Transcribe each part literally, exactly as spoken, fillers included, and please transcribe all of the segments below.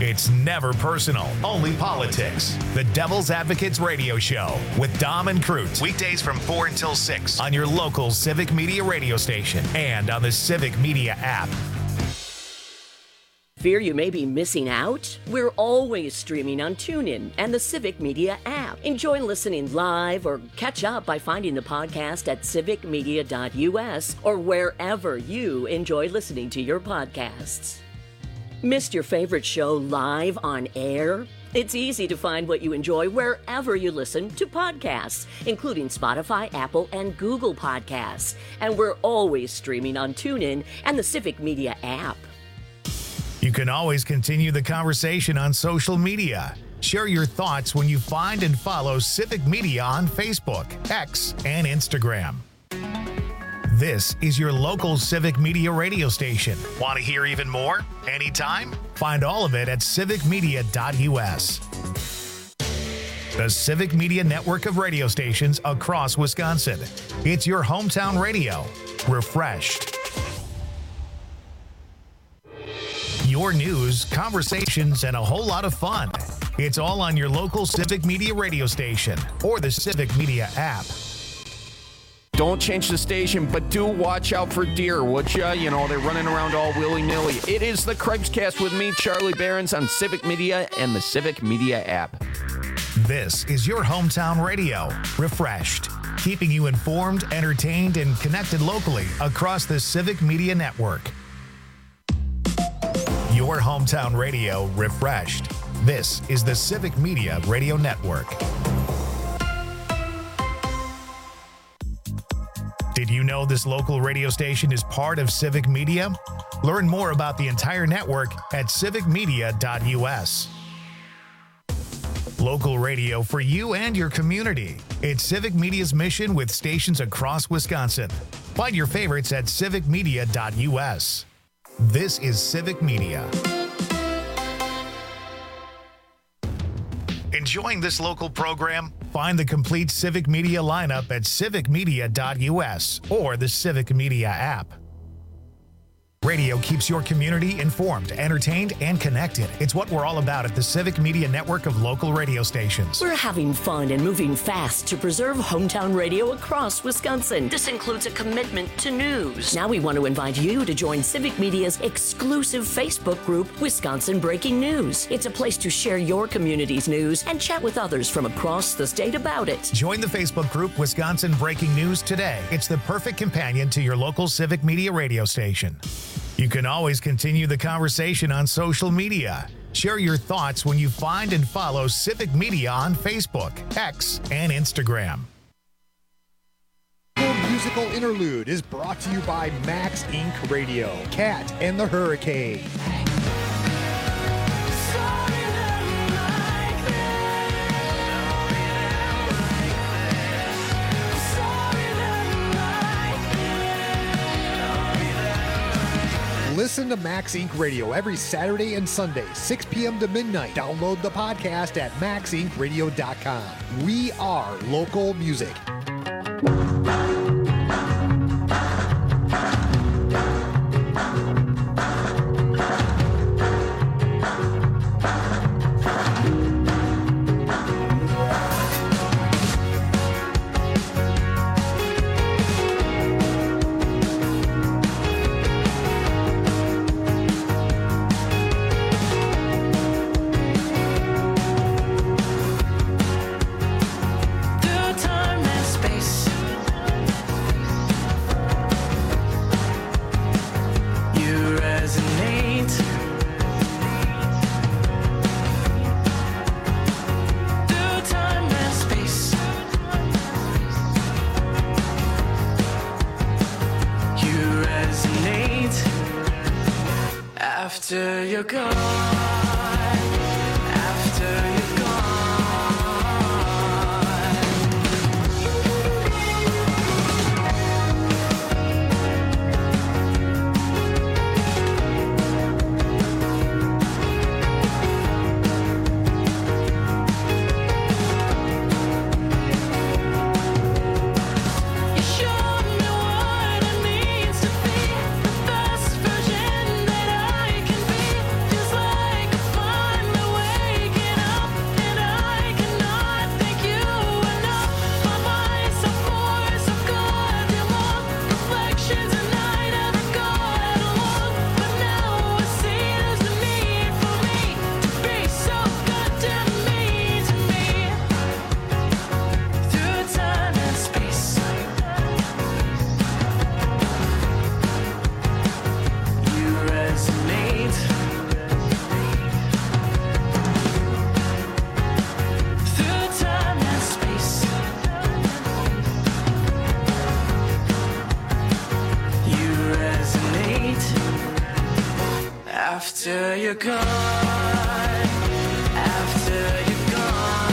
It's never personal, only politics. The Devil's Advocates Radio Show with Dom and Crute. Weekdays from four until six on your local Civic Media radio station and on the Civic Media app. Fear you may be missing out? We're always streaming on TuneIn and the Civic Media app. Enjoy listening live or catch up by finding the podcast at civic media dot u s or wherever you enjoy listening to your podcasts. Missed your favorite show live on air? It's easy to find what you enjoy wherever you listen to podcasts, including Spotify, Apple, and Google Podcasts. And we're always streaming on TuneIn and the Civic Media app. You can always continue the conversation on social media. Share your thoughts when you find and follow Civic Media on Facebook, X, and Instagram. This is your local Civic Media radio station. Want to hear even more? Anytime? Find all of it at civic media dot u s. The Civic Media network of radio stations across Wisconsin. It's your hometown radio, refreshed. Your news, conversations, and a whole lot of fun. It's all on your local Civic Media radio station or the Civic Media app. Don't change the station, but do watch out for deer, would ya? You know, they're running around all willy-nilly. It is the Craigscast with me, Charlie Behrens, on Civic Media and the Civic Media app. This is your hometown radio, refreshed, keeping you informed, entertained, and connected locally across the Civic Media network. Your hometown radio, refreshed. This is the Civic Media Radio Network. Did you know this local radio station is part of Civic Media? Learn more about the entire network at civic media dot u s. Local radio for you and your community. It's Civic Media's mission with stations across Wisconsin. Find your favorites at civic media dot u s. This is Civic Media. Enjoying this local program? Find the complete Civic Media lineup at civic media dot u s or the Civic Media app. Radio keeps your community informed, entertained, and connected. It's what we're all about at the Civic Media network of local radio stations. We're having fun and moving fast to preserve hometown radio across Wisconsin. This includes a commitment to news. Now we want to invite you to join Civic Media's exclusive Facebook group, Wisconsin Breaking News. It's a place to share your community's news and chat with others from across the state about it. Join the Facebook group, Wisconsin Breaking News, today. It's the perfect companion to your local Civic Media radio station. You can always continue the conversation on social media. Share your thoughts when you find and follow Civic Media on Facebook, X, and Instagram. The musical interlude is brought to you by Max Incorporated. Radio, Cat and the Hurricane. Listen to Max Incorporated. Radio every Saturday and Sunday, six p.m. to midnight. Download the podcast at max inc radio dot com. We are local music. After you're gone, after you're gone. You showed me what it means to be the best version that I can be. Feels like a fire. you're gone, after you're gone.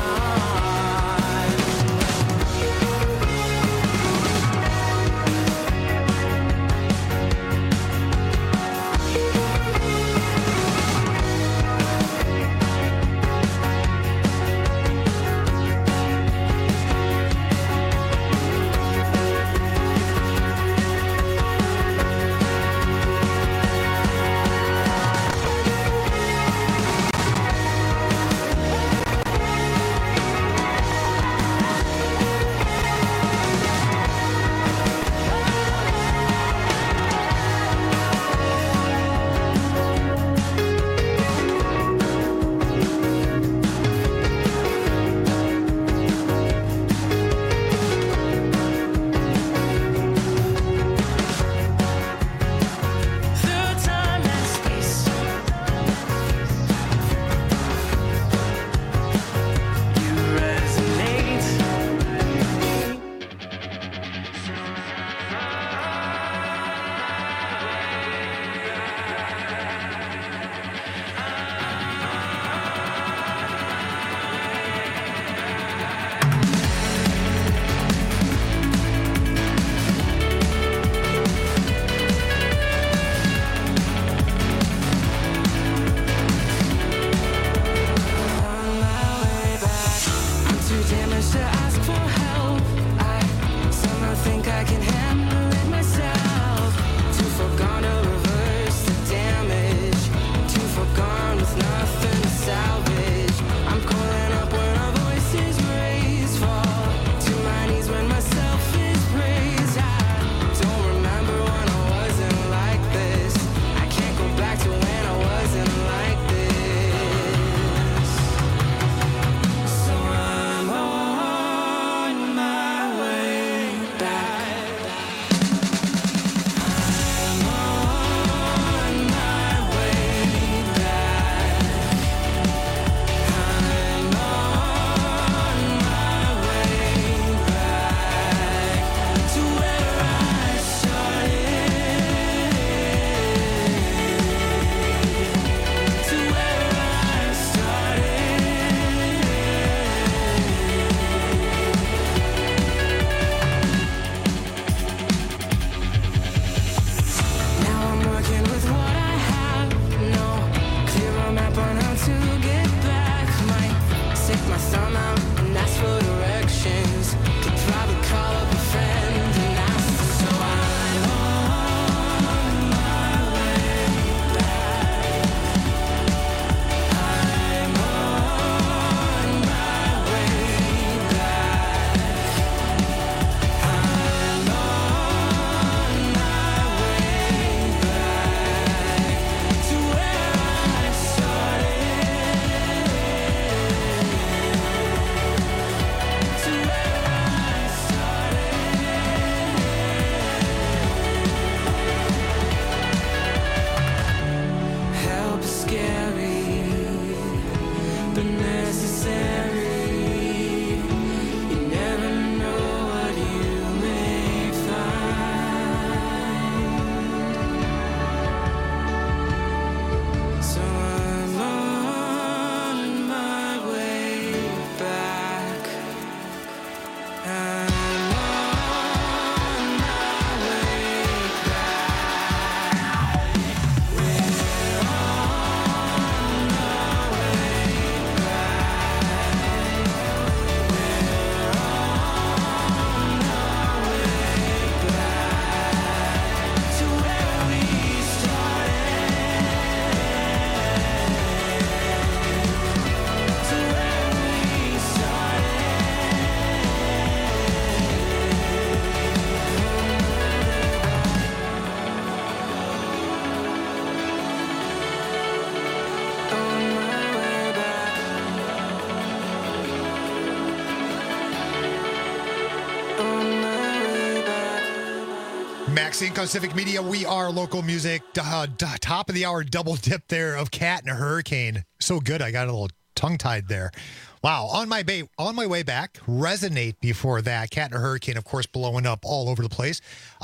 Maxine on Civic Media. We are local music. Uh, d- top of the hour double dip there of Cat and a Hurricane. So good. I got a little tongue tied there. Wow. On my ba- on my way back, Resonate before that. Cat and a Hurricane, of course, blowing up all over the place. Uh,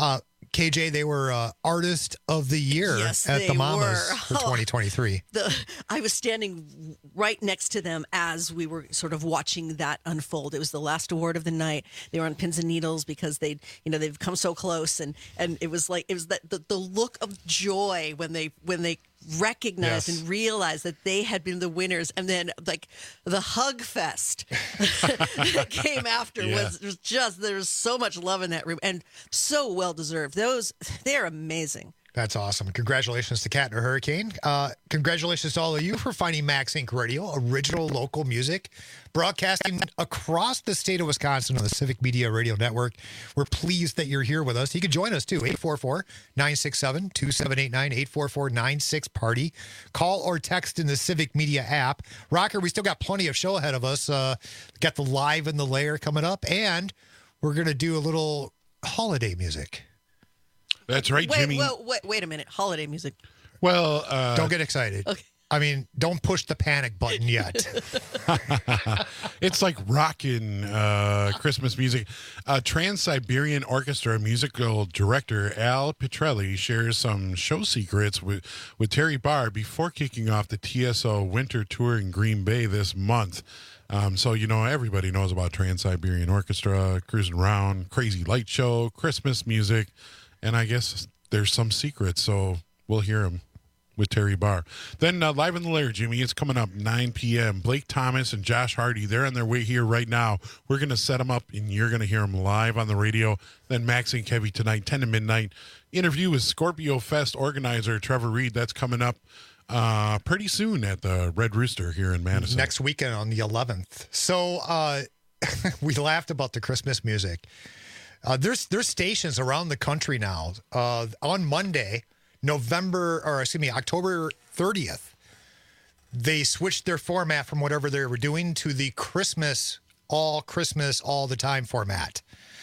K J, they were uh, Artist of the Year Yes, at they the Mamas were. for twenty twenty-three. The I was standing right next to them as we were sort of watching that unfold. It was the last award of the night. They were on pins and needles because they, you know, they've come so close, and and it was like it was that the, the look of joy when they when they recognized Yes. and realized that they had been the winners, and then like the hug fest that came after Yeah. was, was just there was so much love in that room, and so well deserved. Those they're amazing. That's awesome. Congratulations to Cat and her Hurricane. Uh, congratulations to all of you for finding Max Inc Radio, original local music, broadcasting across the state of Wisconsin on the Civic Media Radio Network. We're pleased that you're here with us. You can join us too, eight four four, nine six seven, two seven eight nine, eight four four, nine six party. Call or text in the Civic Media app. Rocker, we still got plenty of show ahead of us. Uh, got the Live in the Lair coming up, and we're going to do a little holiday music. That's right, Wait, Jimmy. wait, wait, wait a minute. Holiday music. Well, uh, Don't get excited. Okay. I mean, don't push the panic button yet. it's like rockin' uh, Christmas music. Uh, Trans-Siberian Orchestra musical director Al Petrelli shares some show secrets with, with Terry Barr before kicking off the T S O Winter Tour in Green Bay this month. Um, so, you know, everybody knows about Trans-Siberian Orchestra, cruising around, crazy light show, Christmas music, and I guess there's some secrets, so we'll hear them with Terry Barr. Then uh, Live in the Lair, Jimmy, it's coming up nine p.m. Blake Thomas and Josh Hardy, they're on their way here right now. We're going to set them up, and you're going to hear them live on the radio. Then Max and Kevy tonight, ten to midnight. Interview with Scorpio Fest organizer Trevor Reed. That's coming up uh, pretty soon at the Red Rooster here in Madison. Next weekend on the eleventh. So uh, we laughed about the Christmas music. Uh, there's there's stations around the country now. Uh, on Monday, November, or excuse me, October thirtieth, they switched their format from whatever they were doing to the Christmas, all Christmas, all the time format.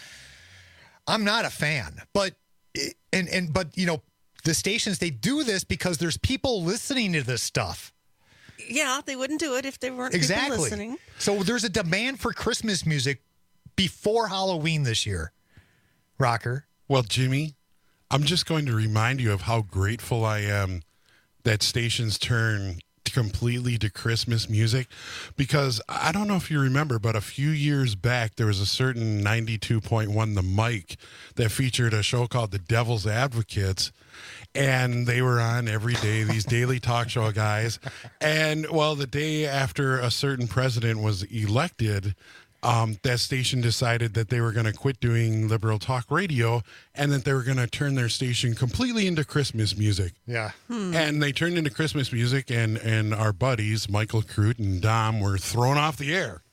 I'm not a fan, but and and but you know, the stations, they do this because there's people listening to this stuff. Yeah, they wouldn't do it if there weren't people Exactly. listening. So there's a demand for Christmas music before Halloween this year. Rocker. Well, Jimmy, I'm just going to remind you of how grateful I am that stations turn completely to Christmas music, because I don't know if you remember, but a few years back, there was a certain ninety-two point one The Mic that featured a show called The Devil's Advocates, and they were on every day, these daily talk show guys. And, well, the day after a certain president was elected, Um, that station decided that they were going to quit doing liberal talk radio and that they were going to turn their station completely into Christmas music. Yeah. And they turned into Christmas music, and, and our buddies, Michael Crute and Dom, were thrown off the air.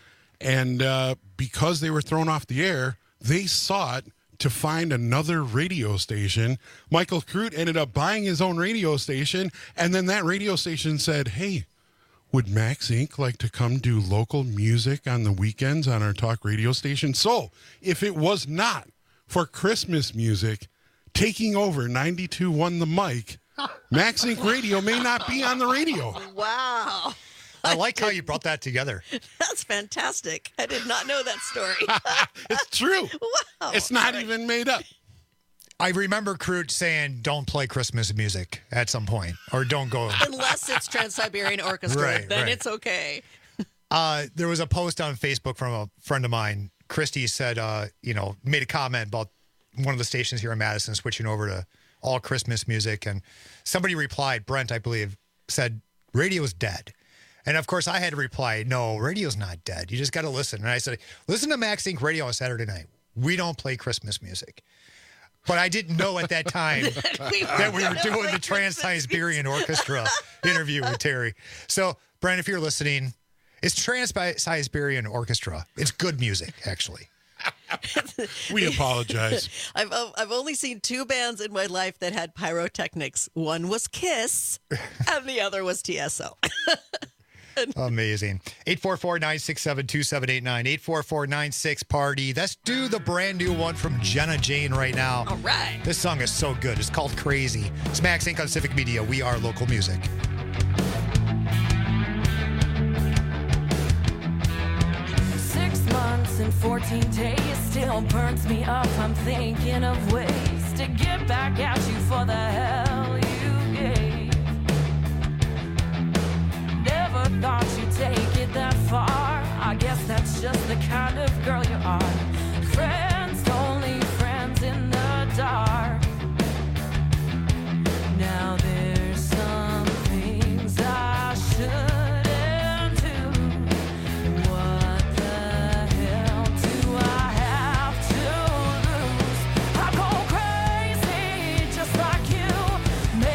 And uh, because they were thrown off the air, they sought to find another radio station. Michael Crute ended up buying his own radio station, and then that radio station said, hey, would Max Incorporated like to come do local music on the weekends on our talk radio station? So if it was not for Christmas music taking over ninety-two point one The Mic, Max Incorporated Radio may not be on the radio. Wow. I like how you brought that together. That's fantastic. I did not know that story. It's true. Wow. It's not even made up. I remember Crute saying, don't play Christmas music at some point, or don't go. Unless it's Trans-Siberian Orchestra, Right, then right. it's okay. Uh, there was a post on Facebook from a friend of mine. Christy said, uh, you know, made a comment about one of the stations here in Madison switching over to all Christmas music. And somebody replied, Brent, I believe, said, radio's dead. And of course, I had to reply, no, radio's not dead. You just got to listen. And I said, listen to Max Incorporated Radio on Saturday night. We don't play Christmas music. But I didn't know at that time that we were doing the Trans-Siberian Orchestra interview with Terry. So, Brent, if you're listening, it's Trans-Siberian Orchestra. It's good music, actually. We apologize. I've I've only seen two bands in my life that had pyrotechnics. One was Kiss, and the other was T S O. Amazing. eight four four, nine six seven, two seven eight nine, eight four four, nine six party. Let's do the brand new one from Jenna Jane right now. All right. This song is so good. It's called Crazy. It's Max Incorporated on Civic Media. We are local music. Six months and fourteen days still burns me up. I'm thinking of ways to to get back at you for the hell you gave. Never thought you'd take it that far. I guess that's just the kind of girl you are. Friends, only friends in the dark. Now there's some things I shouldn't do. What the hell do I have to lose? I go crazy just like you.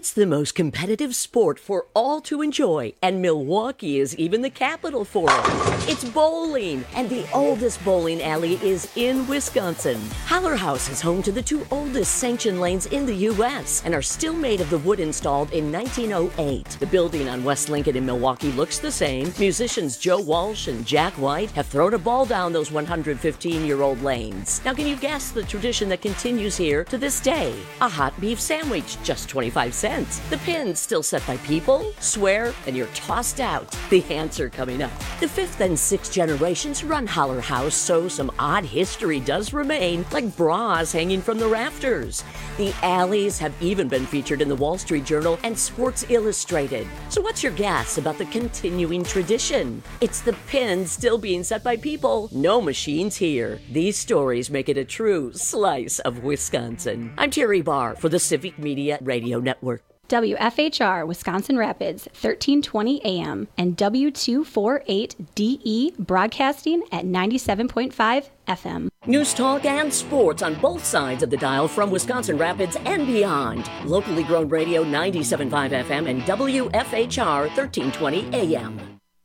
It's the most competitive sport for all to enjoy, and Milwaukee is even the capital for it. It's bowling, and the oldest bowling alley is in Wisconsin. Haller House is home to the two oldest sanctioned lanes in the U S and are still made of the wood installed in nineteen oh eight. The building on West Lincoln in Milwaukee looks the same. Musicians Joe Walsh and Jack White have thrown a ball down those one hundred fifteen-year-old lanes. Now, can you guess the tradition that continues here to this day? A hot beef sandwich, just twenty-five cents. The pins still set by people, swear, and you're tossed out. The answer coming up. The fifth and sixth generations run Haller House, so some odd history does remain, like bras hanging from the rafters. The alleys have even been featured in the Wall Street Journal and Sports Illustrated. So what's your guess about the continuing tradition? It's the pins still being set by people, no machines here. These stories make it a true slice of Wisconsin. I'm Terry Barr for the Civic Media Radio Network. W F H R Wisconsin Rapids, thirteen twenty A M, and W two forty-eight D E broadcasting at ninety-seven point five F M. News talk and sports on both sides of the dial from Wisconsin Rapids and beyond. Locally grown radio ninety-seven point five F M and W F H R thirteen twenty A M.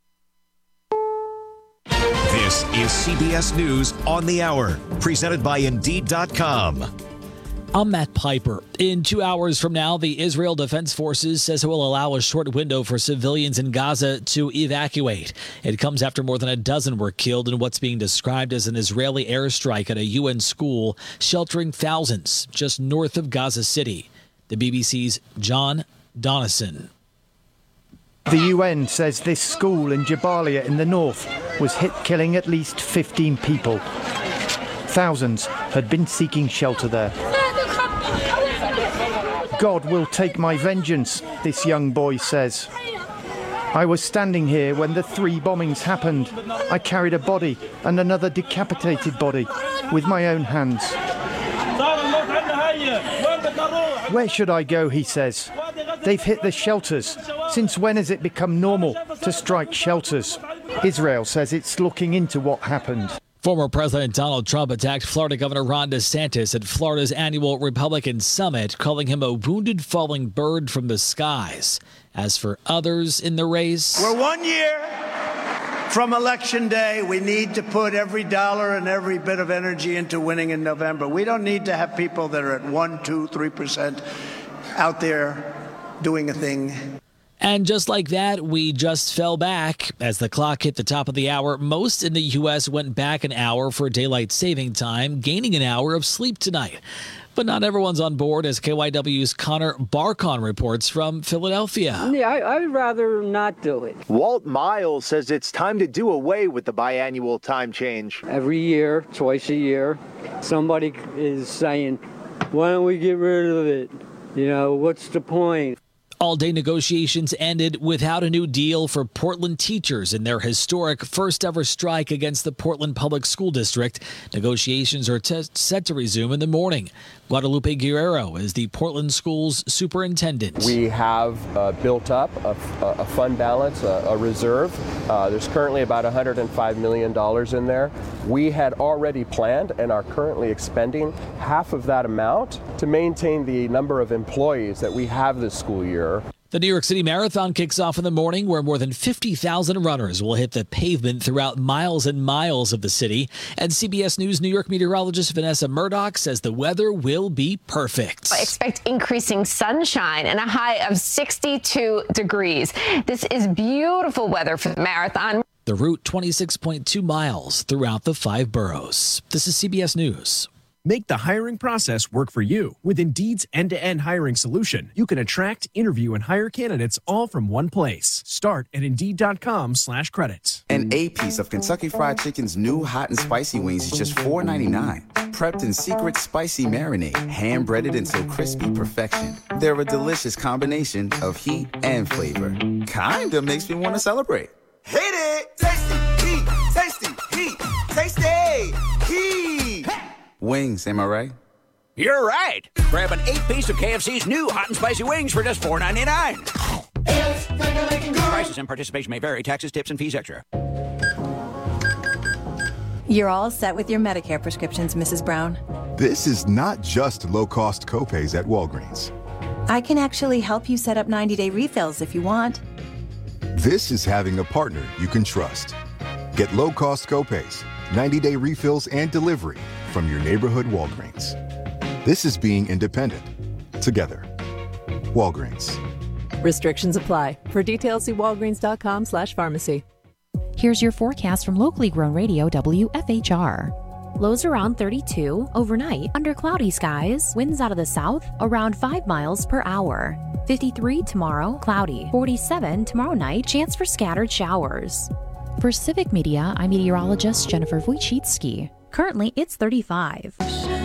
This is C B S News on the Hour, presented by Indeed dot com. I'm Matt Piper. In two hours from now, the Israel Defense Forces says it will allow a short window for civilians in Gaza to evacuate. It comes after more than a dozen were killed in what's being described as an Israeli airstrike at a U N school, sheltering thousands just north of Gaza City. The B B C's John Donison. The U N says this school in Jabalia in the north was hit, killing at least fifteen people. Thousands had been seeking shelter there. God will take my vengeance, this young boy says. I was standing here when the three bombings happened. I carried a body and another decapitated body with my own hands. Where should I go, he says. They've hit the shelters. Since when has it become normal to strike shelters? Israel says it's looking into what happened. Former President Donald Trump attacked Florida Governor Ron DeSantis at Florida's annual Republican Summit, calling him a wounded falling bird from the skies. As for others in the race, we're one year from Election Day. We need to put every dollar and every bit of energy into winning in November. We don't need to have people that are at one, two, three percent out there doing a thing. And just like that, we just fell back. As the clock hit the top of the hour, most in the U S went back an hour for daylight saving time, gaining an hour of sleep tonight. But not everyone's on board, as K Y W's Connor Barkon reports from Philadelphia. Yeah, I, I'd rather not do it. Walt Miles says it's time to do away with the biannual time change. Every year, twice a year, somebody is saying, why don't we get rid of it? You know, what's the point? All-day negotiations ended without a new deal for Portland teachers in their historic first-ever strike against the Portland Public School District. Negotiations are t- set to resume in the morning. Guadalupe Guerrero is the Portland Schools superintendent. We have uh, built up a, a fund balance, a, a reserve. Uh, there's currently about one hundred five million dollars in there. We had already planned and are currently expending half of that amount to maintain the number of employees that we have this school year. The New York City Marathon kicks off in the morning, where more than fifty thousand runners will hit the pavement throughout miles and miles of the city. And C B S News New York meteorologist Vanessa Murdoch says the weather will be perfect. I expect increasing sunshine and a high of sixty-two degrees. This is beautiful weather for the marathon. The route, twenty-six point two miles throughout the five boroughs. This is C B S News. Make the hiring process work for you. With Indeed's end-to-end hiring solution, you can attract, interview, and hire candidates all from one place. Start at Indeed.com slash credits. An A-piece of Kentucky Fried Chicken's new hot and spicy wings is just four ninety-nine. Prepped in secret spicy marinade, hand-breaded until crispy perfection. They're a delicious combination of heat and flavor. Kinda makes me want to celebrate. Hit it! Tasty, heat, tasty, heat, tasty, heat! Wings, am I right? You're right. Grab an eight-piece of K F C's new hot and spicy wings for just four ninety-nine. Prices and participation may vary. Taxes, tips, and fees extra. You're all set with your Medicare prescriptions, Missus Brown. This is not just low-cost copays at Walgreens. I can actually help you set up ninety-day refills if you want. This is having a partner you can trust. Get low-cost copays, ninety-day refills, and delivery from your neighborhood Walgreens. This is being independent. Together. Walgreens. Restrictions apply. For details, see walgreens.com slash pharmacy. Here's your forecast from locally grown radio W F H R. Lows around thirty-two, overnight, under cloudy skies, winds out of the south, around five miles per hour. fifty-three tomorrow, cloudy. forty-seven tomorrow night, chance for scattered showers. For Civic Media, I'm meteorologist Jennifer Wojcicki. Currently, it's thirty-five.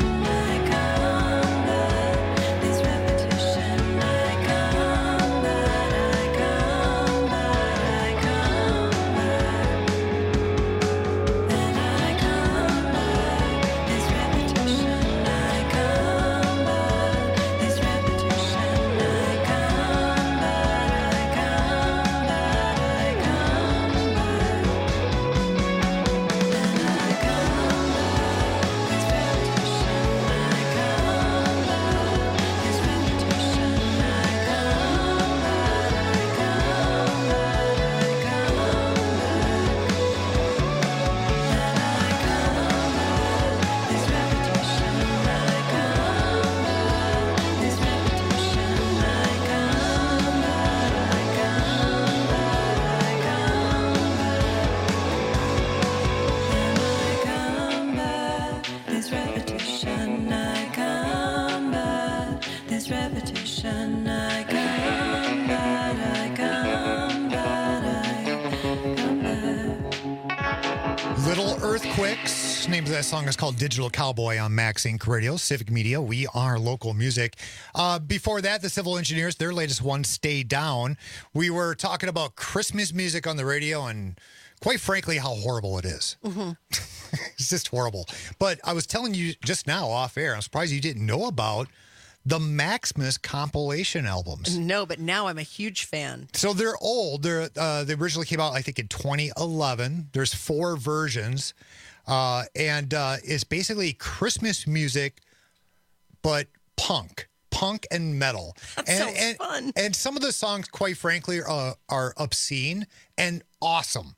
Earthquakes. Name of that song is called Digital Cowboy on Max Inc Radio, Civic Media. We are local music. Uh, before that, the Civil Engineers, their latest one, Stay Down. We were talking about Christmas music on the radio and quite frankly how horrible it is. Mm-hmm. It's just horrible. But I was telling you just now off air, I'm surprised you didn't know about the Maximus compilation albums. No, but now I'm a huge fan. So they're old. They're uh, they originally came out, I think, in twenty eleven. There's four versions, uh, and uh, it's basically Christmas music, but punk, punk and metal. That and, sounds and, fun. And some of the songs, quite frankly, uh, are obscene and awesome.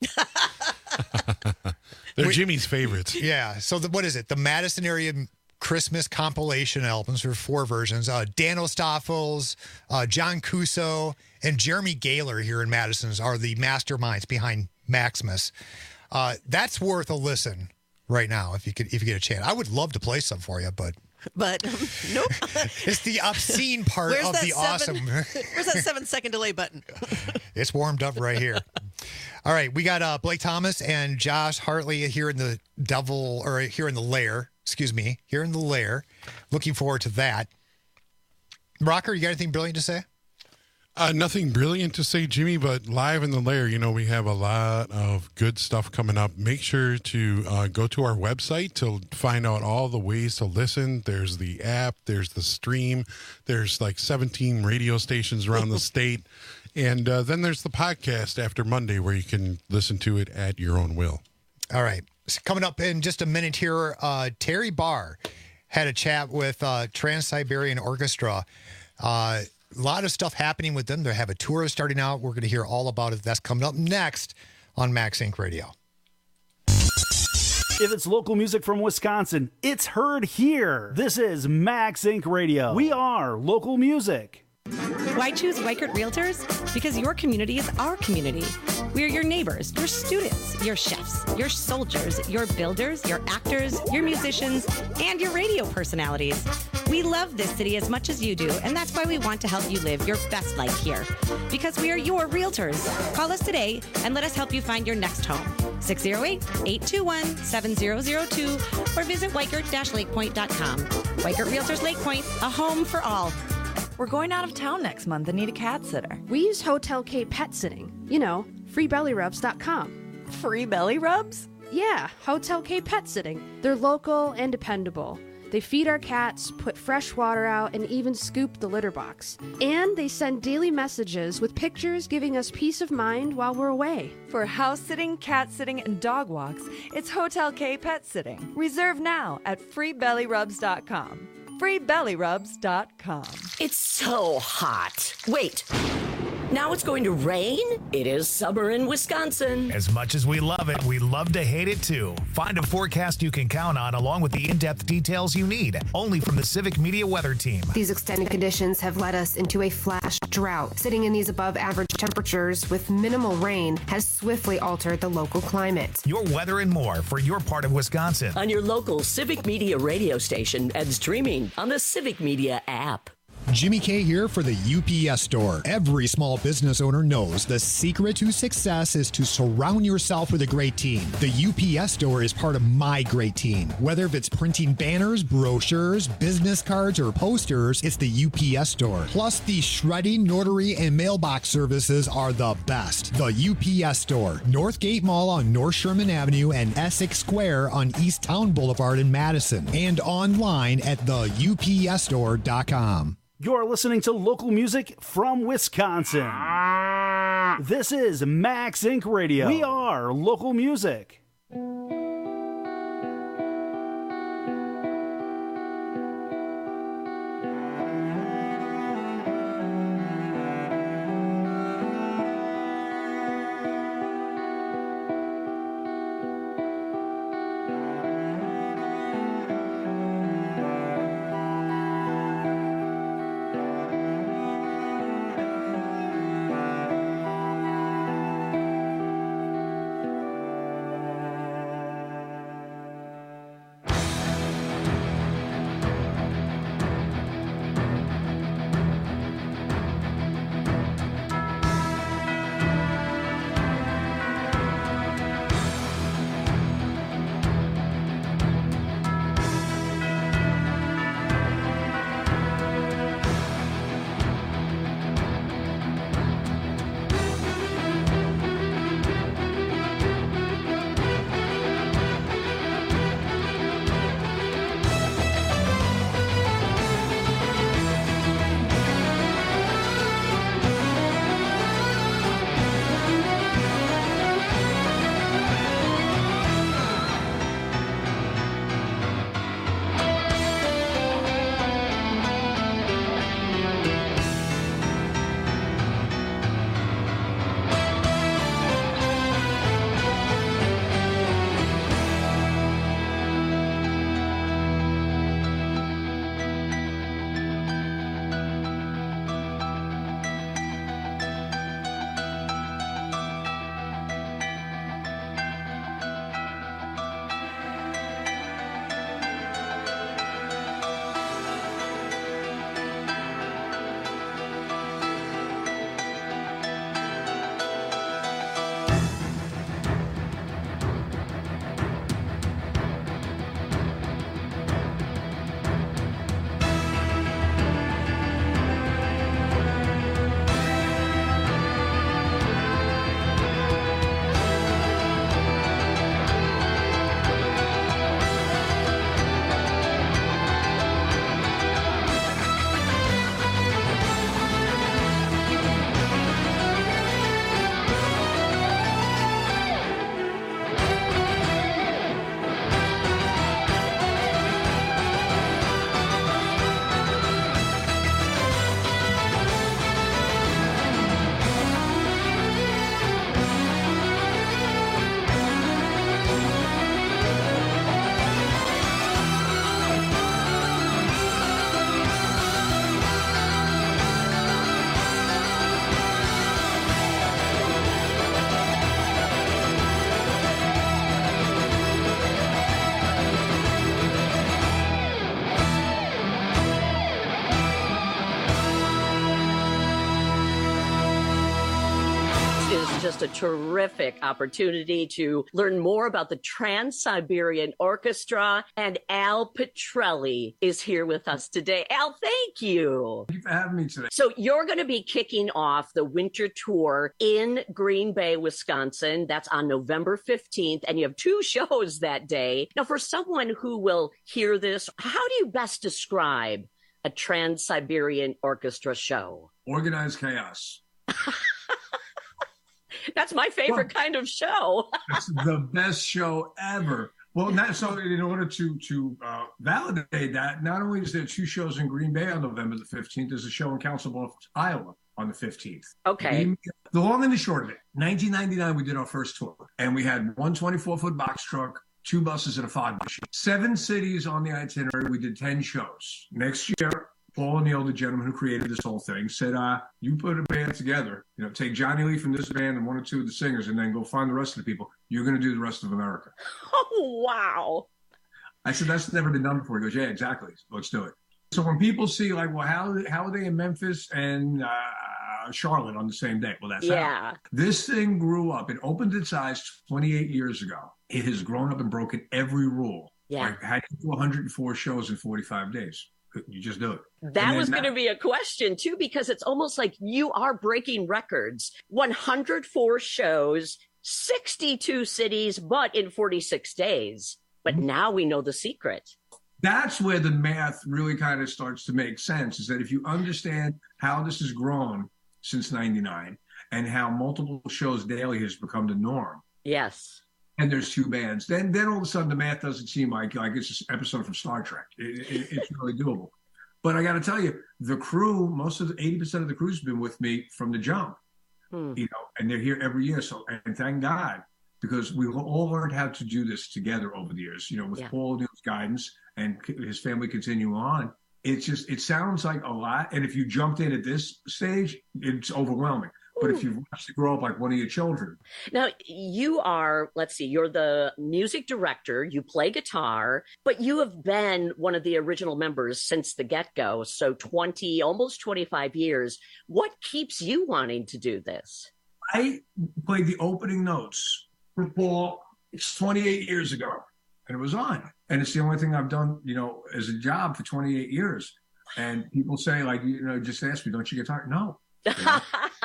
They're We- Jimmy's favorites. Yeah. So the, what is it? The Madison area Christmas compilation albums. There are four versions. Uh, Dan Ostafels, uh, John Cuso, and Jeremy Gaylor here in Madison's are the masterminds behind Maximus. Uh, that's worth a listen right now if you could, if you get a chance. I would love to play some for you, but But um, nope. it's the obscene part Where's of that the seven, awesome. Where's that seven second delay button? It's warmed up right here. All right, we got uh, Blake Thomas and Josh Hartley here in the Devil, or here in the Lair. Excuse me, here in the Lair. Looking forward to that. Rocker, you got anything brilliant to say? Uh, nothing brilliant to say, Jimmy, but live in the Lair, you know, we have a lot of good stuff coming up. Make sure to uh, go to our website to find out all the ways to listen. There's the app, there's the stream, there's like seventeen radio stations around the state. And uh, then there's the podcast after Monday where you can listen to it at your own will. All right. So coming up in just a minute here, uh, Terry Barr had a chat with uh, Trans-Siberian Orchestra. Uh, a lot of stuff happening with them. They have a tour starting out. We're going to hear all about it. That's coming up next on Max Inc Radio. If it's local music from Wisconsin, it's heard here. This is Max Inc Radio. We are local music. Why choose Weichert Realtors? Because your community is our community. We are your neighbors, your students, your chefs, your soldiers, your builders, your actors, your musicians, and your radio personalities. We love this city as much as you do, and that's why we want to help you live your best life here. Because we are your realtors. Call us today and let us help you find your next home. six oh eight, eight two one, seven oh oh two or visit weichert dash lake point dot com. Weichert Realtors Lake Point, a home for all. We're going out of town next month and need a cat sitter. We use Hotel K Pet Sitting. You know, free belly rubs dot com. Free belly rubs? Yeah, Hotel K Pet Sitting. They're local and dependable. They feed our cats, put fresh water out, and even scoop the litter box. And they send daily messages with pictures giving us peace of mind while we're away. For house sitting, cat sitting, and dog walks, it's Hotel K Pet Sitting. Reserve now at free belly rubs dot com. free belly rubs dot com. It's so hot. Wait. Now it's going to rain? It is summer in Wisconsin. As much as we love it, we love to hate it too. Find a forecast you can count on along with the in-depth details you need, only from the Civic Media Weather Team. These extended conditions have led us into a flash drought. Sitting in these above average temperatures with minimal rain has swiftly altered the local climate. Your weather and more for your part of Wisconsin. On your local Civic Media radio station and streaming on the Civic Media app. Jimmy K here for the U P S Store. Every small business owner knows the secret to success is to surround yourself with a great team. The U P S Store is part of my great team. Whether it's printing banners, brochures, business cards, or posters, it's the U P S Store. Plus, the shredding, notary, and mailbox services are the best. The U P S Store, Northgate Mall on North Sherman Avenue and Essex Square on East Town Boulevard in Madison, and online at the U P S store dot com. You're listening to local music from Wisconsin. This is Max Incorporated. Radio. We are local music. Just a terrific opportunity to learn more about the Trans-Siberian Orchestra, and Al Pitrelli is here with us today. Al, thank you. Thank you for having me today. So you're going to be kicking off the winter tour in Green Bay, Wisconsin. That's on November fifteenth, and you have two shows that day. Now, for someone who will hear this, how do you best describe a Trans-Siberian Orchestra show? Organized chaos. That's my favorite well, kind of show. It's the best show ever. Well, not, so in order to to uh, validate that, not only is there two shows in Green Bay on November the fifteenth, there's a show in Council Bluffs, Iowa on the fifteenth. Okay. We, the long and the short of it, nineteen ninety-nine, we did our first tour, and we had one twenty-four foot box truck, two buses, and a fog machine. Seven cities on the itinerary. We did ten shows. Next year, Paul O'Neill, the gentleman who created this whole thing, said, uh, you put a band together, you know, take Johnny Lee from this band and one or two of the singers, and then go find the rest of the people. You're going to do the rest of America. Oh, wow. I said, that's never been done before. He goes, yeah, exactly. Let's do it. So when people see, like, well, how, how are they in Memphis and uh, Charlotte on the same day? Well, that's yeah. how. This thing grew up. It opened its eyes twenty-eight years ago. It has grown up and broken every rule. Yeah. Like, how do you do one hundred four shows in forty-five days? You just do it. That was going to be a question, too, because it's almost like you are breaking records. one hundred four shows, sixty-two cities, but in forty-six days. But now we know the secret. That's where the math really kind of starts to make sense, is that if you understand how this has grown since ninety-nine and how multiple shows daily has become the norm. Yes. And there's two bands. Then, then all of a sudden, the math doesn't seem like like it's an episode from Star Trek. It, it, it's really doable. But I got to tell you, the crew, most of the eighty percent of the crew's been with me from the jump. Hmm. You know, and they're here every year. So, and thank God, because we all learned how to do this together over the years. You know, with yeah. Paul O'Neill's guidance and his family continue on. It's just, it sounds like a lot. And if you jumped in at this stage, it's overwhelming. But if you've watched it grow up like one of your children. Now, you are, let's see, you're the music director, you play guitar, but you have been one of the original members since the get-go. So twenty, almost twenty-five years. What keeps you wanting to do this? I played the opening notes for Paul twenty-eight years ago, and it was on. And it's the only thing I've done, you know, as a job for twenty-eight years. And people say, like, you know, just ask me, don't you guitar? No. You know?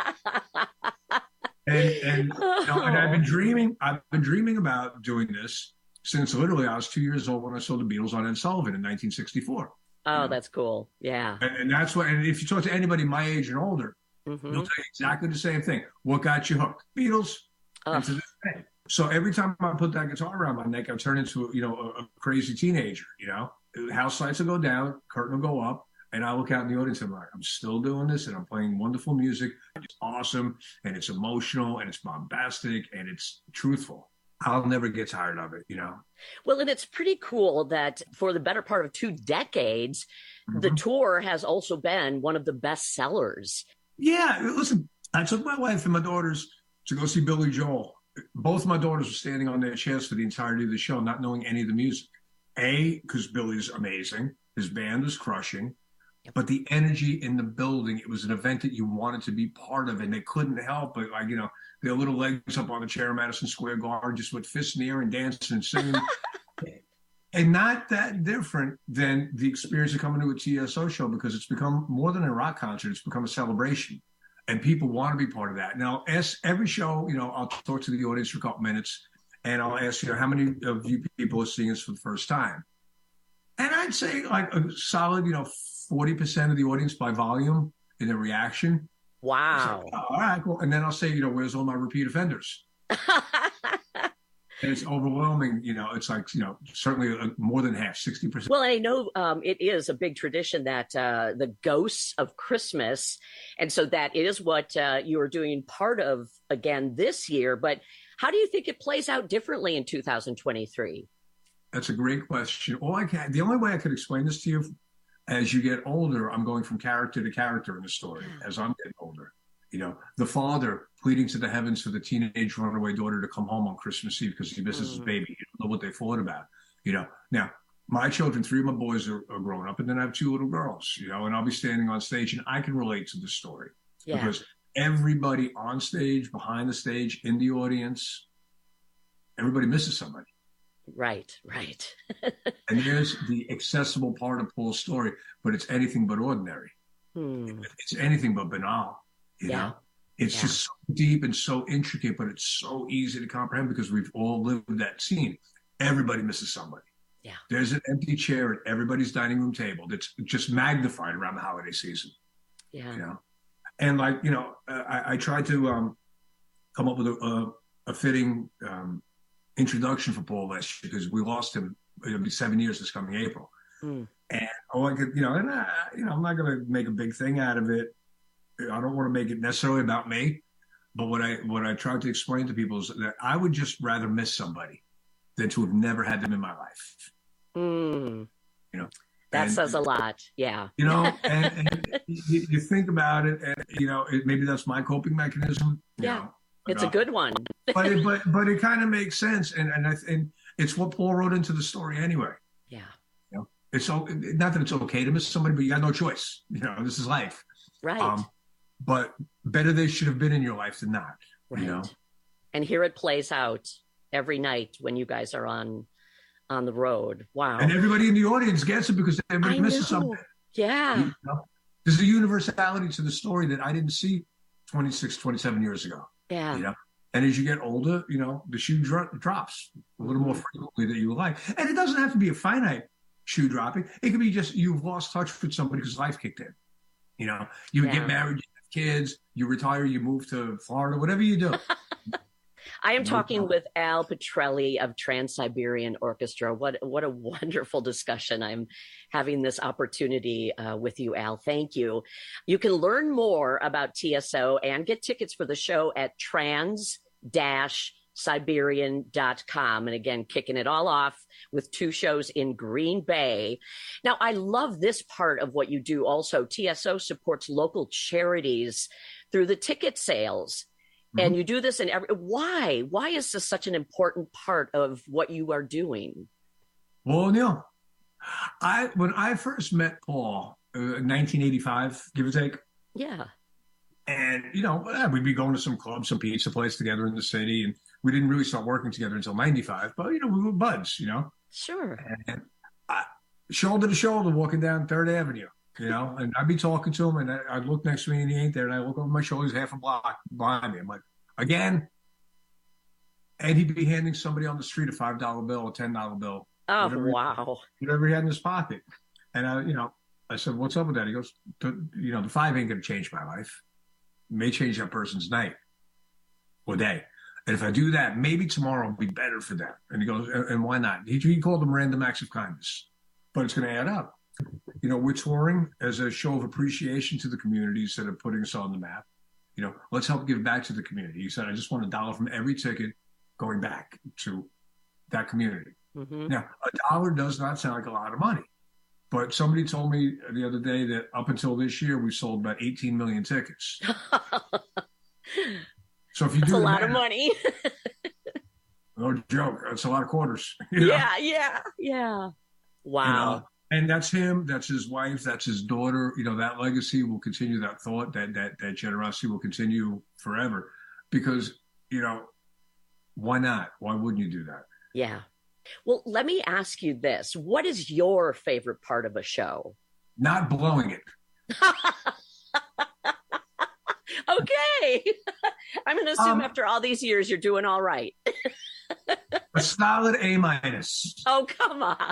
and and, you know, and I've been dreaming. I've been dreaming about doing this since literally I was two years old when I saw the Beatles on Ed Sullivan in nineteen sixty-four. Oh, you know? That's cool. Yeah. And, and that's what. And if you talk to anybody my age and older, mm-hmm. they'll tell you exactly the same thing. What got you hooked? Beatles. And to this day. So every time I put that guitar around my neck, I turn into you know a, a crazy teenager. You know, house lights will go down, curtain will go up. And I look out in the audience and I'm like, I'm still doing this and I'm playing wonderful music. It's awesome and it's emotional and it's bombastic and it's truthful. I'll never get tired of it, you know? Well, and it's pretty cool that for the better part of two decades, mm-hmm. the tour has also been one of the best sellers. Yeah. Listen, I took my wife and my daughters to go see Billy Joel. Both my daughters were standing on their chairs for the entirety of the show, not knowing any of the music. A, because Billy's amazing. His band is crushing. But the energy in the building, it was an event that you wanted to be part of, and they couldn't help but, like, you know, their little legs up on the chair in Madison Square Garden, just with fists in the air and dancing and singing. And not that different than the experience of coming to a T S O show, because it's become more than a rock concert. It's become a celebration, and people want to be part of that. Now, ask every show, you know, I'll talk to the audience for a couple minutes, and I'll ask, you know, how many of you people are seeing us for the first time? And I'd say like a solid, you know, forty percent of the audience by volume in their reaction. Wow. Like, oh, all right, cool. And then I'll say, you know, where's all my repeat offenders? And it's overwhelming. You know, it's like, you know, certainly uh, more than half, sixty percent. Well, I know um, it is a big tradition that uh, the Ghosts of Christmas. And so that is what uh, you are doing part of again this year. But how do you think it plays out differently in two thousand twenty-three? That's a great question. All I can, the only way I could explain this to you, as you get older, I'm going from character to character in the story as I'm getting older. You know, the father pleading to the heavens for the teenage runaway daughter to come home on Christmas Eve because he misses mm. his baby. You don't know what they thought about. You know, now my children, three of my boys are, are grown up, and then I have two little girls, you know, and I'll be standing on stage and I can relate to the story yeah. because everybody on stage, behind the stage, in the audience, everybody misses somebody. Right, right. And there's the accessible part of Paul's story, but it's anything but ordinary. Hmm. It's anything but banal, you yeah. know? It's yeah. just so deep and so intricate, but it's so easy to comprehend because we've all lived that scene. Everybody misses somebody. Yeah. There's an empty chair at everybody's dining room table that's just magnified around the holiday season. Yeah. You know? And like, you know, I, I tried to um, come up with a, a, a fitting um, introduction for Paul last year because we lost him. It'll be seven years this coming April. Mm. And oh, I could, you know, and I, you know, I'm not going to make a big thing out of it. I don't want to make it necessarily about me, but what I what I tried to explain to people is that I would just rather miss somebody than to have never had them in my life. Mm. You know, that and, says a lot. Yeah. You know, and, and you, you think about it, and you know, it, maybe that's my coping mechanism. You yeah, know, it's uh, a good one. but it, but but it kind of makes sense, and and I and it's what Paul wrote into the story anyway. Yeah. You know, it's so not that it's okay to miss somebody, but you got no choice. You know, this is life. Right. Um, but better they should have been in your life than not. Right. You know. And here it plays out every night when you guys are on on the road. Wow. And everybody in the audience gets it because everybody I misses know. something. Yeah. You know? There's a universality to the story that I didn't see twenty-six, twenty-seven years ago. Yeah. You know. And as you get older, you know, the shoe dro- drops a little more frequently than you like. And it doesn't have to be a finite shoe dropping. It could be just you've lost touch with somebody because life kicked in. You know, you Yeah. get married, you have kids, you retire, you move to Florida, whatever you do. I am talking with Al Petrelli of Trans-Siberian Orchestra. What what a wonderful discussion. I'm having this opportunity uh, with you, Al. Thank you. You can learn more about T S O and get tickets for the show at trans siberian dot com. And again, kicking it all off with two shows in Green Bay. Now, I love this part of what you do also. T S O supports local charities through the ticket sales. And you do this in every, why? Why is this such an important part of what you are doing? Well, Neil, I when I first met Paul, uh, nineteen eighty-five, give or take. Yeah. And, you know, eh, we'd be going to some club, some pizza place together in the city. And we didn't really start working together until ninety-five. But, you know, we were buds, you know. Sure. And I, shoulder to shoulder walking down Third Avenue, you know. And I'd be talking to him, and I, I'd look next to me, and he ain't there. And I look over my shoulder, he's half a block behind me. I'm like, again? And he'd be handing somebody on the street a five dollar bill, a ten dollar bill. Oh, whatever, wow. Whatever he had in his pocket. And, I, you know, I said, what's up with that? He goes, you know, the five ain't going to change my life. It may change that person's night or day. And if I do that, maybe tomorrow will be better for them. And he goes, and, and why not? He, he called them random acts of kindness, but it's going to add up. You know, we're touring as a show of appreciation to the communities that are putting us on the map. You know, let's help give back to the community. He said, I just want a dollar from every ticket going back to that community. Mm-hmm. Now, a dollar does not sound like a lot of money, but somebody told me the other day that up until this year, we sold about eighteen million tickets. So if you That's do a the lot of math, money. no joke, that's a lot of quarters. you know? Yeah, yeah, yeah. Wow. You know? And that's him. That's his wife. That's his daughter. You know, that legacy will continue. That thought, that that that generosity will continue forever. Because, you know, why not? Why wouldn't you do that? Yeah. Well, let me ask you this. What is your favorite part of a show? Not blowing it. Okay. I'm going to assume Um, after all these years, you're doing all right. A solid A minus. Oh, come on.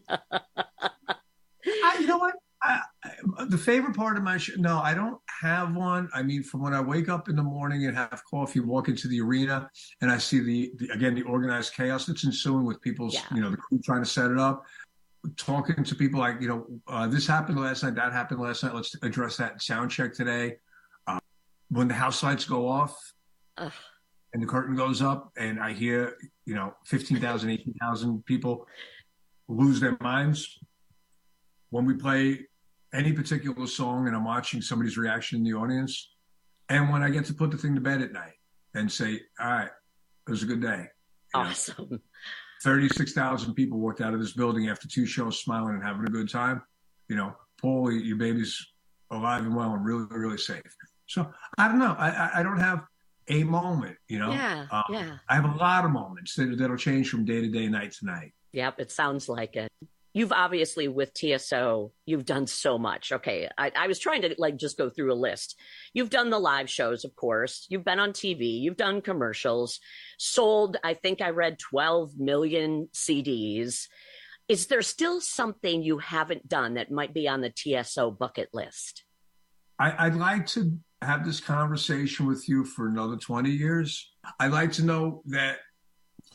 I, you know what? I, I, the favorite part of my show, no, I don't have one. I mean, from when I wake up in the morning and have coffee, walk into the arena, and I see the, the again, the organized chaos that's ensuing with people's, Yeah. you know, the crew trying to set it up, talking to people like, you know, uh, this happened last night, that happened last night. Let's address that in sound check today. Uh, when the house lights go off Ugh. and the curtain goes up, and I hear, you know, fifteen thousand, eighteen thousand people lose their minds. When we play any particular song and I'm watching somebody's reaction in the audience, and when I get to put the thing to bed at night and say, all right, it was a good day. You know, Awesome. thirty-six thousand people walked out of this building after two shows smiling and having a good time. You know, Paul, your baby's alive and well and really, really safe. So I don't know. I, I, I don't have a moment, you know. Yeah, Um, yeah. I have a lot of moments that, that'll change from day to day, night to night. Yep, it sounds like it. You've obviously with T S O, you've done so much. Okay, I, I was trying to like just go through a list. You've done the live shows, of course. You've been on T V. You've done commercials. Sold, I think I read twelve million C Ds. Is there still something you haven't done that might be on the T S O bucket list? I, I'd like to have this conversation with you for another twenty years. I'd like to know that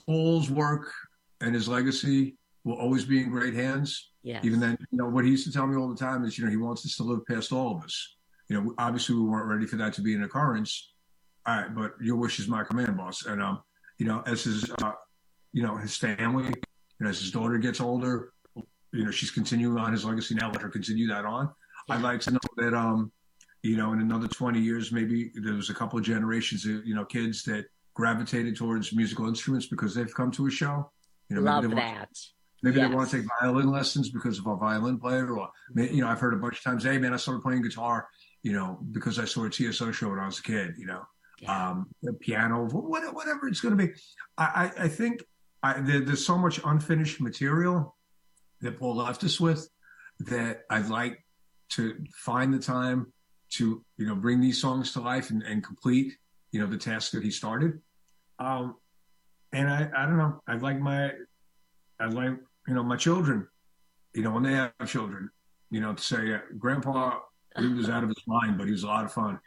Paul's work and his legacy will always be in great hands. Yes. Even then, you know, what he used to tell me all the time is, you know, he wants us to live past all of us. You know, obviously we weren't ready for that to be an occurrence. All right, but your wish is my command, boss. And, um, you know, as his, uh, you know, his family, you know, as his daughter gets older, you know, she's continuing on his legacy now. Let her continue that on. Yeah. I'd like to know that, um, you know, in another twenty years, maybe there was a couple of generations of, you know, kids that gravitated towards musical instruments because they've come to a show. You know, Love maybe that. Want, maybe yes. they want to take violin lessons because of our violin player. Or, you know, I've heard a bunch of times, hey, man, I started playing guitar, you know, because I saw a T S O show when I was a kid, you know. Yeah. Um, the piano, whatever it's going to be. I, I, I think I, there, there's so much unfinished material that Paul left us with that I'd like to find the time to, you know, bring these songs to life and, and complete, you know, the task that he started. Um, and I, I don't know, I'd like my, I'd like, you know, my children, you know, when they have children, you know, to say, uh, Grandpa, he was out of his mind, but he was a lot of fun.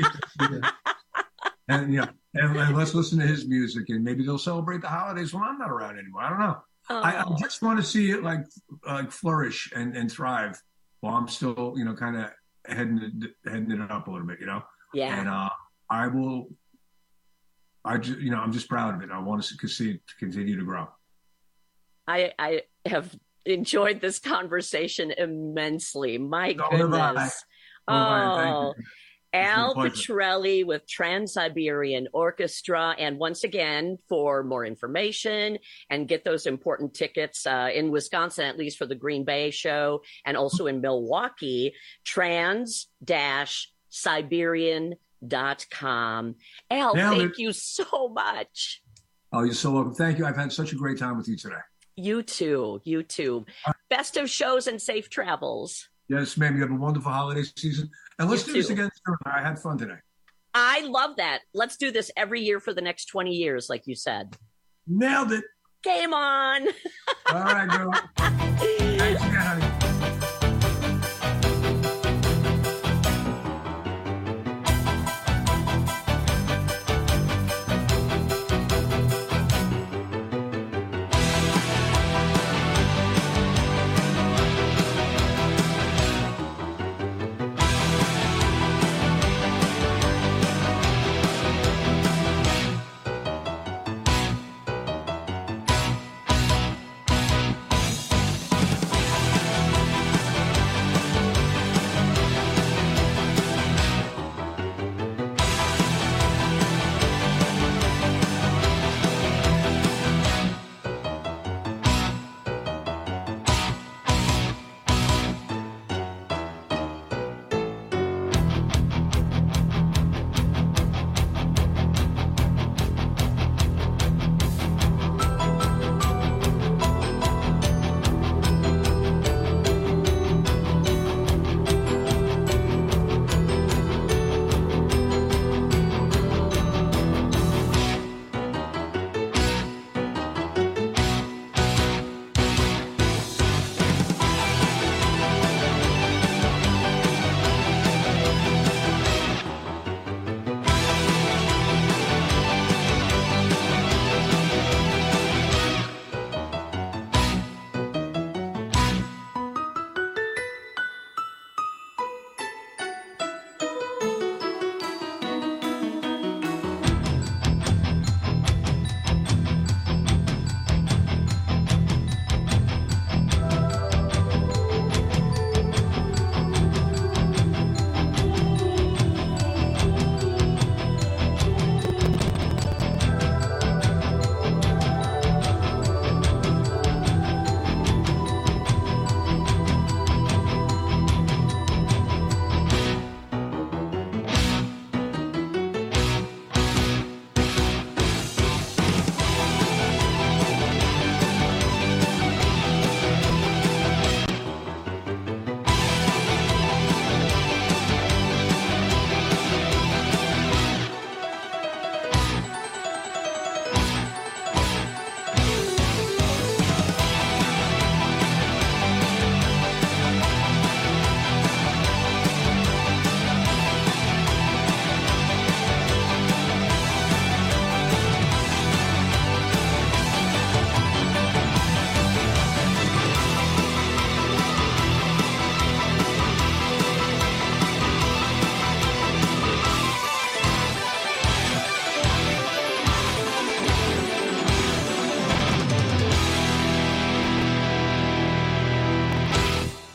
And, you know, and, and let's listen to his music, and maybe they'll celebrate the holidays when I'm not around anymore. I don't know. I, I just want to see it like like flourish and, and thrive while I'm still, you know, kind of heading it, heading it up a little bit, you know? Yeah. And uh, I will, I just, you know, I'm just proud of it. I want to see it to continue to grow. I, I have enjoyed this conversation immensely. My Oh, goodness. Oh, Ryan, Oh, thank you. Al been a pleasure. Petrelli with Trans-Siberian Orchestra. And once again, for more information and get those important tickets uh, in Wisconsin, at least for the Green Bay show, and also in Milwaukee, trans dash siberian dot com. Al, Nailed thank it. you so much. Oh, you're so welcome. Thank you. I've had such a great time with you today. You too. You too. Best of shows and safe travels. Yes, ma'am. You have a wonderful holiday season. And let's You do this too. again soon. I had fun today. I love that. Let's do this every year for the next twenty years, like you said. Nailed it. Game on. All right, girl. Thanks again, honey.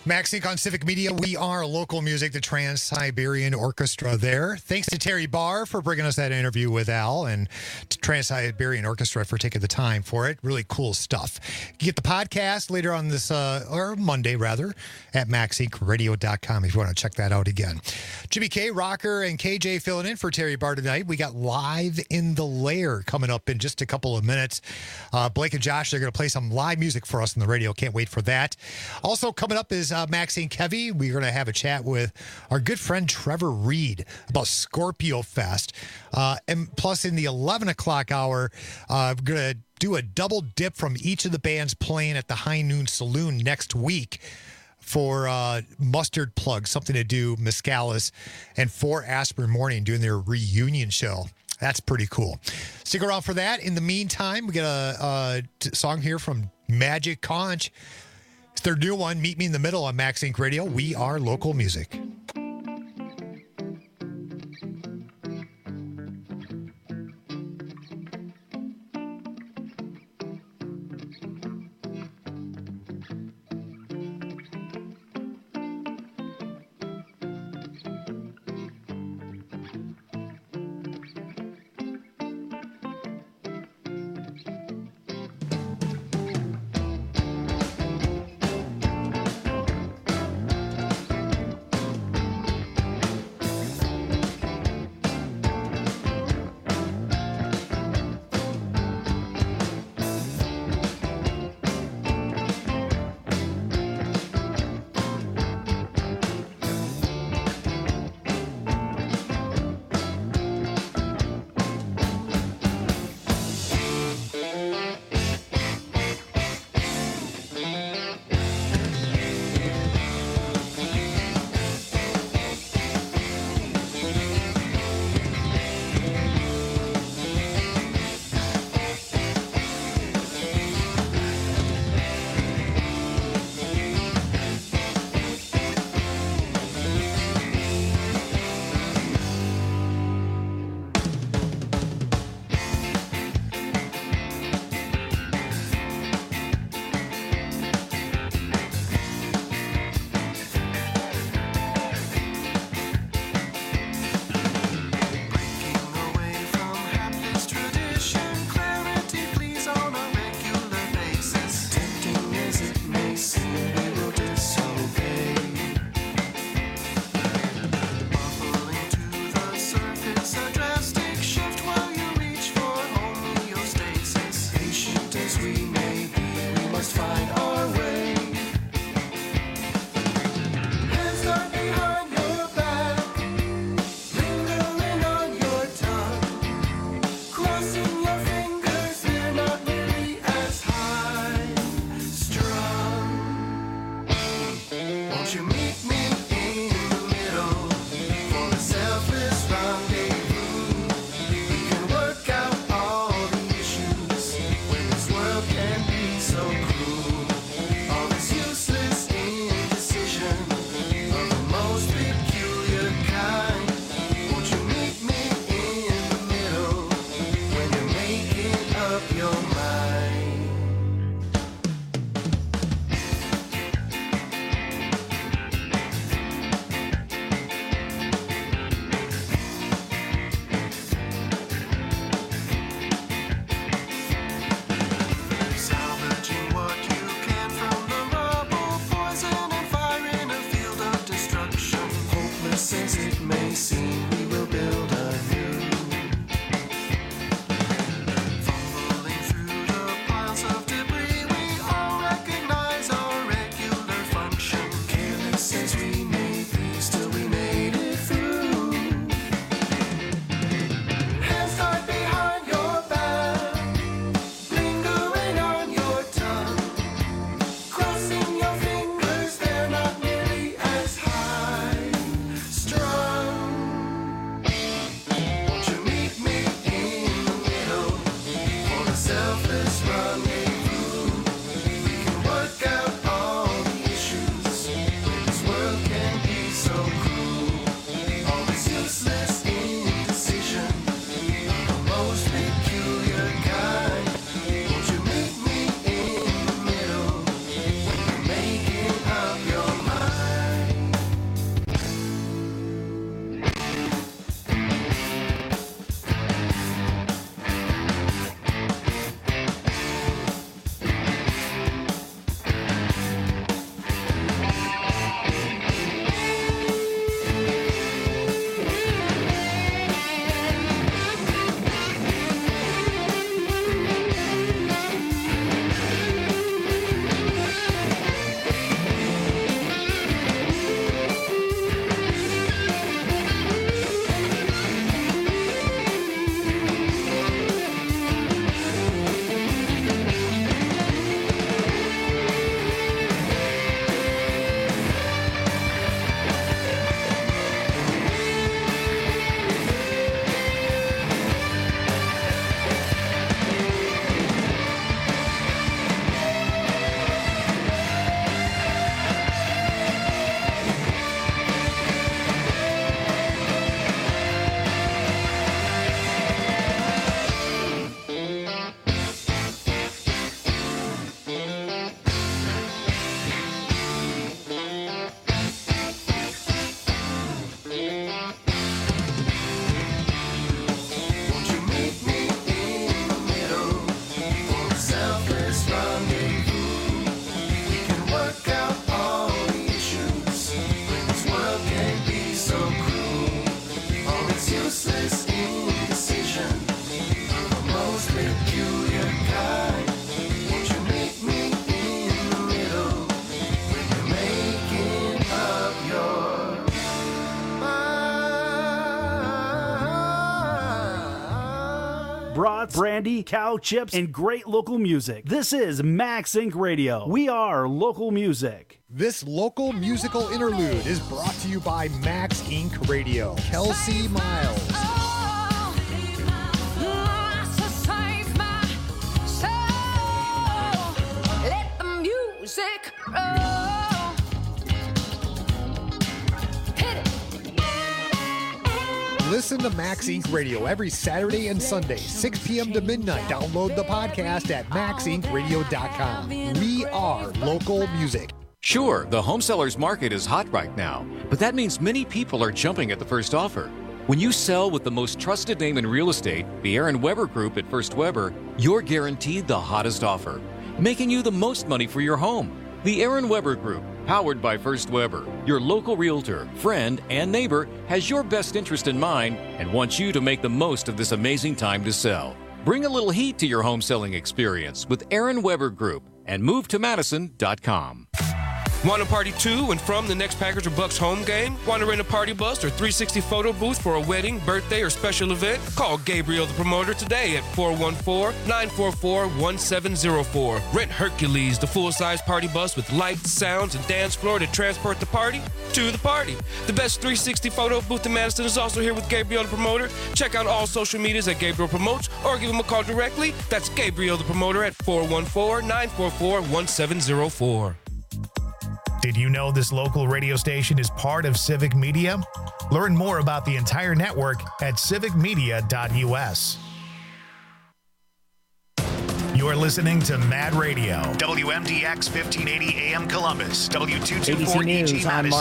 MaxSync on Civic Media. We are local music, the Trans-Siberian Orchestra there. Thanks to Terry Barr for bringing us that interview with Al, and to Trans-Siberian Orchestra for taking the time for it. Really cool stuff. You get the podcast later on this, uh, or Monday rather, at max sync radio dot com if you want to check that out again. Jimmy K, Rocker, and K J filling in for Terry Barr tonight. We got Live in the Lair coming up in just a couple of minutes. Uh, Blake and Josh are going to play some live music for us on the radio. Can't wait for that. Also coming up is uh, Maxine Kevy. We're going to have a chat with our good friend Trevor Reed about Scorpio Fest. Uh, and plus in the eleven o'clock hour, uh, we're going to do a double dip from each of the bands playing at the High Noon Saloon next week for uh, Mustard Plug, something to do, Mescalis, and For Aspirin Morning doing their reunion show. That's pretty cool. Stick around for that. In the meantime, we got a, a t- song here from Magic Conch. It's their new one, Meet Me in the Middle on Max Inc Radio. We are local music. Your mind. time. Won't you meet me in the middle when you're making up your Brats, brandy, cow chips, and great local music. This is Max Inc Radio. We are local music. This local musical interlude is brought to you by Max Incorporated. Radio. Kelsey Miles. Let the music roll. Hit it. Listen to Max Incorporated. Radio every Saturday and Sunday, six p.m. to midnight. Download the podcast at max inc radio dot com. We are local music. Sure, the home seller's market is hot right now, but that means many people are jumping at the first offer. When you sell with the most trusted name in real estate, the Aaron Weber Group at First Weber, you're guaranteed the hottest offer, making you the most money for your home. The Aaron Weber Group, powered by First Weber, your local realtor, friend, and neighbor, has your best interest in mind and wants you to make the most of this amazing time to sell. Bring a little heat to your home selling experience with Aaron Weber Group and move to madison dot com. Want to party to and from the next Packers or Bucks home game? Want to rent a party bus or three sixty photo booth for a wedding, birthday, or special event? Call Gabriel the Promoter today at four one four, nine four four, one seven zero four. Rent Hercules, the full-size party bus with lights, sounds, and dance floor to transport the party to the party. The best three sixty photo booth in Madison is also here with Gabriel the Promoter. Check out all social medias at Gabriel Promotes or give him a call directly. That's Gabriel the Promoter at four one four, nine four four, one seven zero four. Did you know this local radio station is part of Civic Media? Learn more about the entire network at civic media dot u s. You're listening to Mad Radio, W M D X fifteen eighty A M Columbus, W two twenty-four E G Madison.